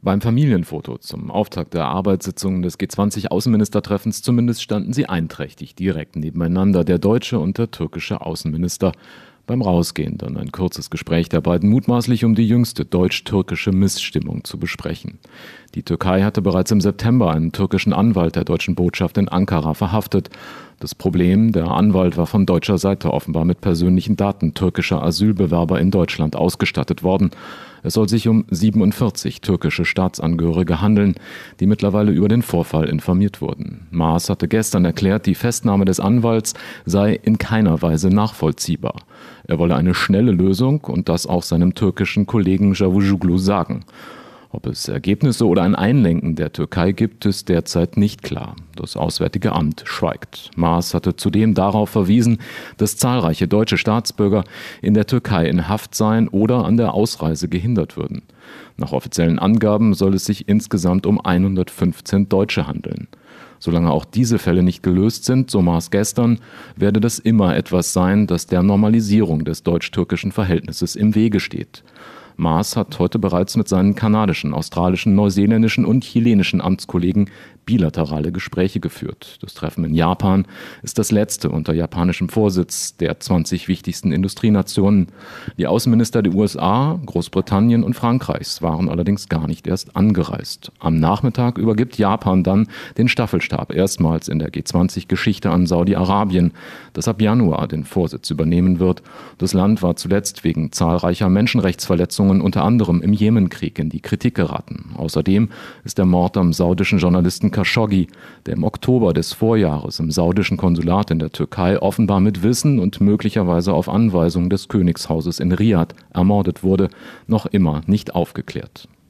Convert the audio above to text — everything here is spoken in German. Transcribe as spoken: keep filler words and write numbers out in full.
Beim Familienfoto zum Auftakt der Arbeitssitzungen des G zwanzig Außenministertreffens zumindest standen sie einträchtig direkt nebeneinander, der deutsche und der türkische Außenminister. Beim Rausgehen dann ein kurzes Gespräch der beiden, mutmaßlich um die jüngste deutsch-türkische Missstimmung zu besprechen. Die Türkei hatte bereits im September einen türkischen Anwalt der deutschen Botschaft in Ankara verhaftet. Das Problem: Der Anwalt war von deutscher Seite offenbar mit persönlichen Daten türkischer Asylbewerber in Deutschland ausgestattet worden. Es soll sich um siebenundvierzig türkische Staatsangehörige handeln, die mittlerweile über den Vorfall informiert wurden. Maas hatte gestern erklärt, die Festnahme des Anwalts sei in keiner Weise nachvollziehbar. Er wolle eine schnelle Lösung und das auch seinem türkischen Kollegen Cavusoglu sagen. Ob es Ergebnisse oder ein Einlenken der Türkei gibt, ist derzeit nicht klar. Das Auswärtige Amt schweigt. Maas hatte zudem darauf verwiesen, dass zahlreiche deutsche Staatsbürger in der Türkei in Haft seien oder an der Ausreise gehindert würden. Nach offiziellen Angaben soll es sich insgesamt um hundertfünfzehn Deutsche handeln. Solange auch diese Fälle nicht gelöst sind, so Maas gestern, werde das immer etwas sein, das der Normalisierung des deutsch-türkischen Verhältnisses im Wege steht. Maas hat heute bereits mit seinen kanadischen, australischen, neuseeländischen und chilenischen Amtskollegen bilaterale Gespräche geführt. Das Treffen in Japan ist das letzte unter japanischem Vorsitz der zwanzig wichtigsten Industrienationen. Die Außenminister der U S A, Großbritannien und Frankreichs waren allerdings gar nicht erst angereist. Am Nachmittag übergibt Japan dann den Staffelstab erstmals in der G zwanzig-Geschichte an Saudi-Arabien, das ab Januar den Vorsitz übernehmen wird. Das Land war zuletzt wegen zahlreicher Menschenrechtsverletzungen unter anderem im Jemenkrieg in die Kritik geraten. Außerdem ist der Mord am saudischen Journalisten Khashoggi, der im Oktober des Vorjahres im saudischen Konsulat in der Türkei offenbar mit Wissen und möglicherweise auf Anweisung des Königshauses in Riad ermordet wurde, noch immer nicht aufgeklärt.